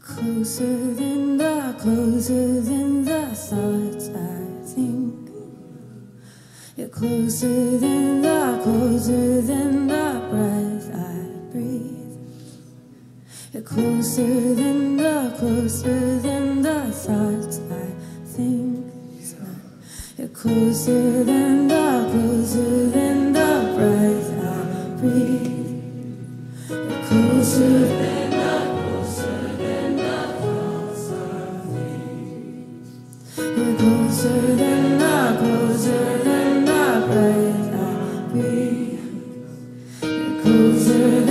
closer than the thoughts I think. You're closer than the breath I breathe. You're closer than the thoughts I think. You're closer than the breath I breathe. You're closer than the thoughts I think. You're closer than the breath I breathe. You're closer